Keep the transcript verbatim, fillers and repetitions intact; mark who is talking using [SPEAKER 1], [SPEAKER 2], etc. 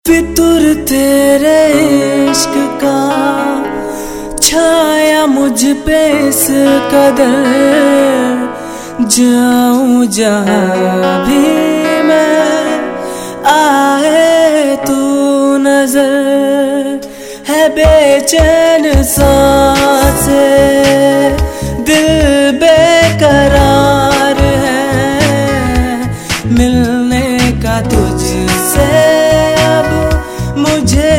[SPEAKER 1] फितूर तेरे इश्क का छाया मुझ पे इस कदर, जाऊं जहां भी मैं आए तू नजर। है बेचैन सांसे दिल बेकरार है, मिलने का तुझसे अब मुझे